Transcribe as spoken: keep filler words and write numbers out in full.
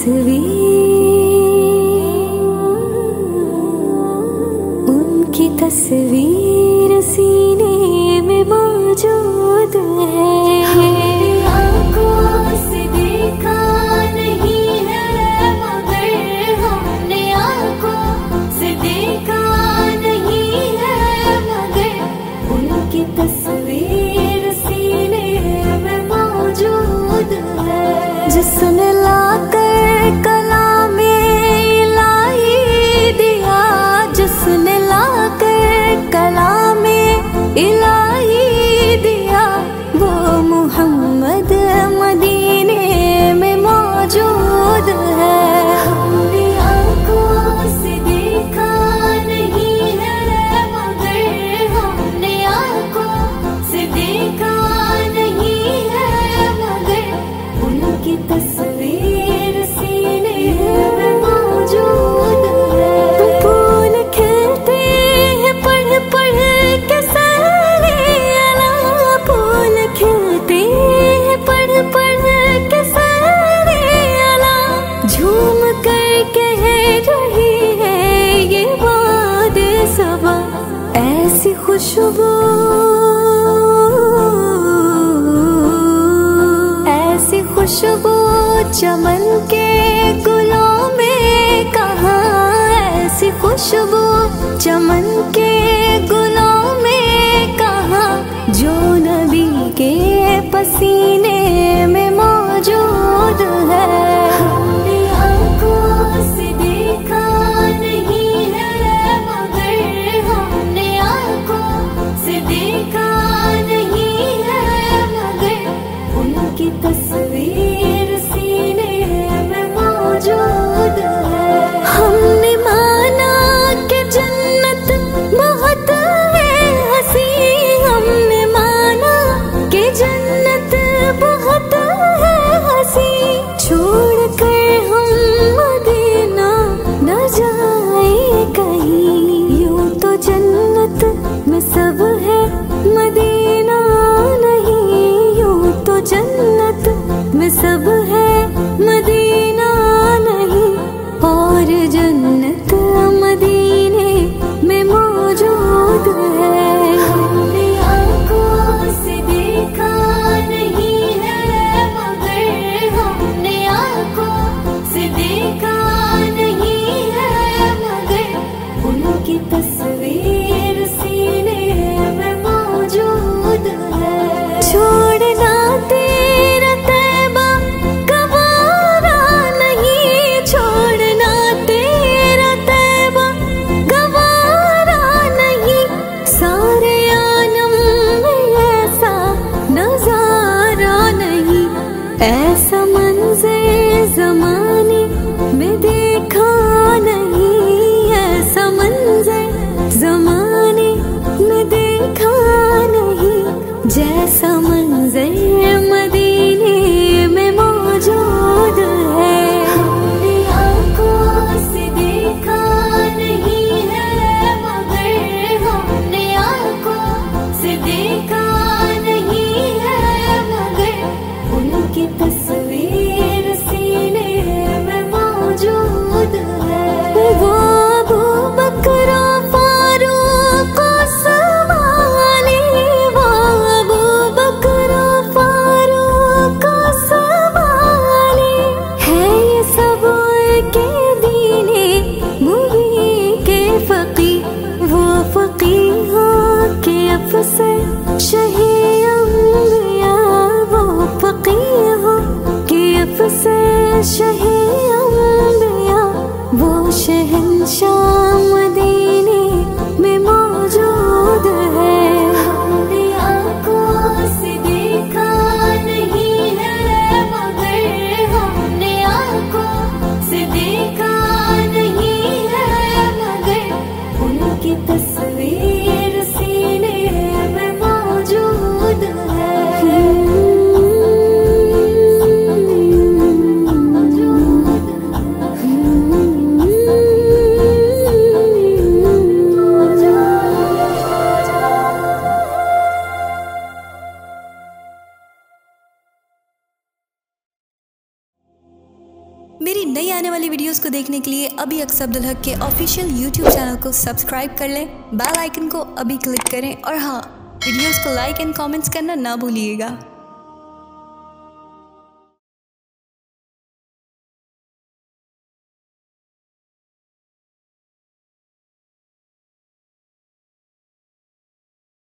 उनकी तस्वीर सीने में मौजूद है। आँखों से देखा नहीं है मगर हमने आँखों से देखा नहीं है मगर उनकी तस्वीर सीने में मौजूद है। जिसने लाकर कलामे इलाही दिया, जिसने लाकर कलामे इलाही दिया, वो मोहम्मद मदीने में मौजूद है। हमने आँखों से देखा नहीं है मगर हमने आँखों से देखा नहीं है मगर उनकी तस्वीर सीने में मौजूद है। फूल खिलते हैं पढ़ पढ़ के सारे अला, फूल खिलते हैं पढ़ पढ़ के सारे अला, झूम कर कह रही है ये बात सबा। ऐसी खुशबू ऐसी खुशबू चमन के गुलों में कहाँ, ऐसी खुशबू चमन के गुलों में कहाँ, जो नबी के पसीने में मौजूद है। हमने आँखों से देखा नहीं है मगर हमने आँखों से देखा नहीं है मगर उनकी तस्वीर सीने में मौजूद है। हमने माना कि जन्नत बहुत है हसी, हमने माना कि जन्नत बहुत है हसी, छोड़ कर हम मदीना न जाए कहीं। यूं तो जन्नत में सब है मदीना नहीं, यूं तो जन्नत में सब है मदीना नहीं, और जन्नत मदीने में मौजूद है। हमने आँखों से देखा नहीं है मगर हमने आँखों से देखा नहीं है मगर उनकी तस्वीर सीने में मौजूद है। छोड़ना तेरा तैबा गवारा नहीं, छोड़ना तेरा तैबा गवारा नहीं, सारे आलम में ऐसा नजारा नहीं, ऐसा मंज़र ज़माने में देखा नहीं, ऐसा मंज़र ज़माने में देखा नहीं, जैसा मंज़र मदीने में मौजूद है। हमने आँखों से देखा नहीं है मगर हमने आँखों से देखा नहीं है मगर उनकी तस्वीर सीने में मौजूद है। वो अबू बकर फारूक उस्मानी, वो अबू बकर फारूक उस्मानी, है ये सब के दीने मुबी के फकीह, वो फकीहों के अफसर शही अंबिया, वो फकीहों के अफसर शही अंबिया, वो शहंशाह मदीने में मौजूद है। हमने आँखों से देखा नहीं है मगर हमने आँखों से देखा नहीं है मगर उनकी तस्वीर सीने में मौजूद है। मौजूद है। आने वाली वीडियोस को देखने के लिए अभी अक्स अब्दुल हक के ऑफिशियल यूट्यूब चैनल को सब्सक्राइब कर लें, बेल आइकन को अभी क्लिक करें और हाँ, वीडियोस को लाइक एंड कमेंट्स करना ना भूलिएगा।